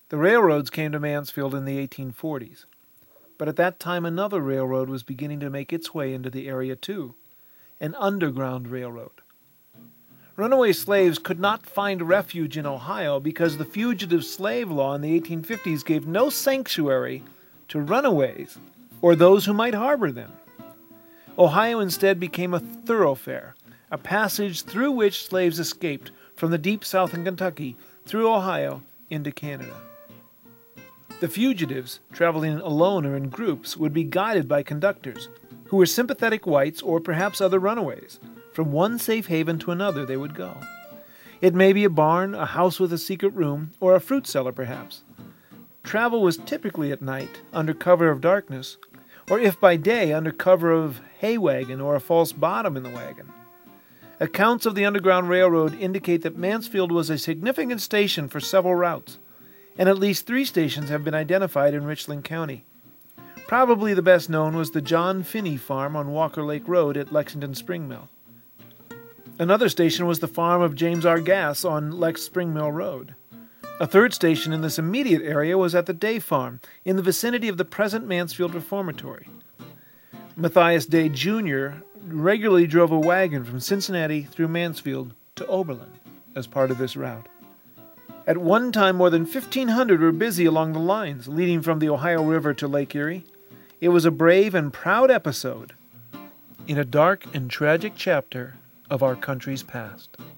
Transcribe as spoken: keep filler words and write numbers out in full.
The railroads came to Mansfield in the eighteen forties, but at that time another railroad was beginning to make its way into the area too, an underground railroad. Runaway slaves could not find refuge in Ohio because the fugitive slave law in the eighteen fifties gave no sanctuary to runaways or those who might harbor them. Ohio instead became a thoroughfare, a passage through which slaves escaped from the deep south in Kentucky through Ohio into Canada. The fugitives, traveling alone or in groups, would be guided by conductors, who were sympathetic whites or perhaps other runaways. From one safe haven to another they would go. It may be a barn, a house with a secret room, or a fruit cellar perhaps. Travel was typically at night, under cover of darkness, or if by day, under cover of hay wagon or a false bottom in the wagon. Accounts of the Underground Railroad indicate that Mansfield was a significant station for several routes, and at least three stations have been identified in Richland County. Probably the best known was the John Finney Farm on Walker Lake Road at Lexington Spring Mill. Another station was the farm of James R. Gass on Lex Spring Mill Road. A third station in this immediate area was at the Day Farm, in the vicinity of the present Mansfield Reformatory. Matthias Day, Junior regularly drove a wagon from Cincinnati through Mansfield to Oberlin as part of this route. At one time, more than fifteen hundred were busy along the lines leading from the Ohio River to Lake Erie. It was a brave and proud episode in a dark and tragic chapter of our country's past.